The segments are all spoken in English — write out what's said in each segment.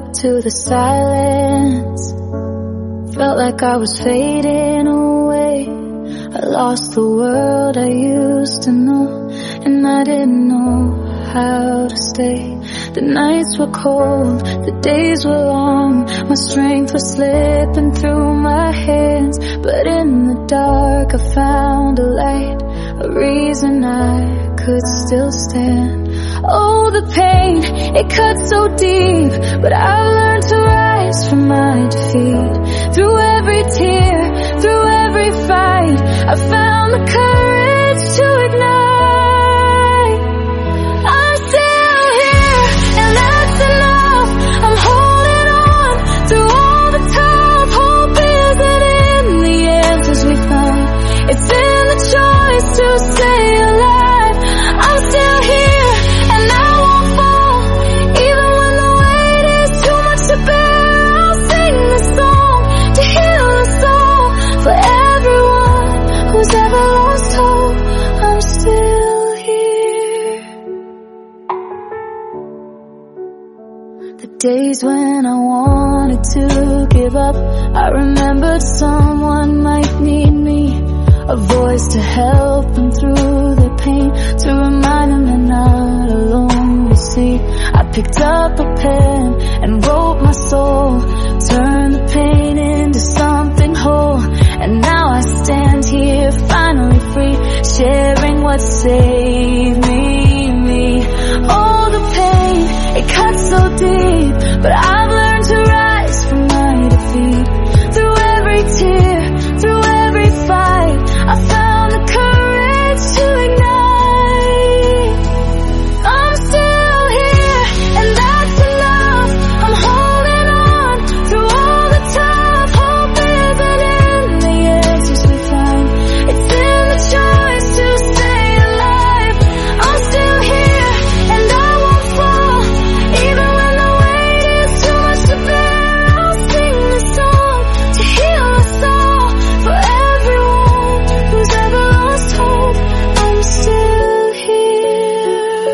to the silence. Felt like I was fading away. I lost the world I used to know, and I didn't know how to stay. The nights were cold, the days were long. My strength was slipping through my hands, but in the dark I found a light, a reason I could still stand. Oh, the pain, it cut so deep, but I learned to rise from my defeat. Through every tear, through every fight, I found the courage to ignite. I'm still here, and that's enough. I'm holding on through all the tough. Hope isn't in the answers we find, it's in the choice to stay alive. I'm still here, and I won't fall, even when the weight is too much to bear. I'll sing this song to heal us all. For everyone who's ever lost hope, I'm still here. The days when I wanted to give up, I remembered someone might need me, a voice to help them through their pain, to remind them they're not alone. You see, I picked up a pen and wrote my soul, turned the pain into something whole, and now I stand here finally free, sharing what saved me. Oh, the pain, it cuts so deep, but I've learned to rise from my defeat. Through every tear, through every fight, I found the courage to ignite. I'm still here, and that's enough. I'm holding on through all the tough. Hope isn't in the answers we find, it's in the choice to stay alive. I'm still here, and I won't fall, even when the weight is too much to bear. I'll sing this song to heal us all. For everyone who's ever lost hope, I'm still here.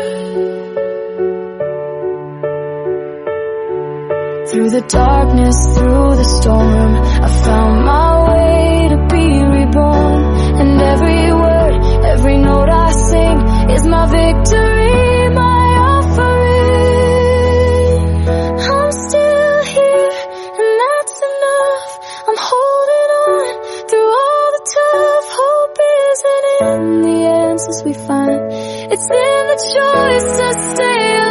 Through the darkness, through the storm, I found my way to be reborn. And every word, every note I sing is my victory, my offering. I'm still here, and that's enough. I'm holding on through all the tough. Hope isn't in the answers we find, it's in the choice to stay alive.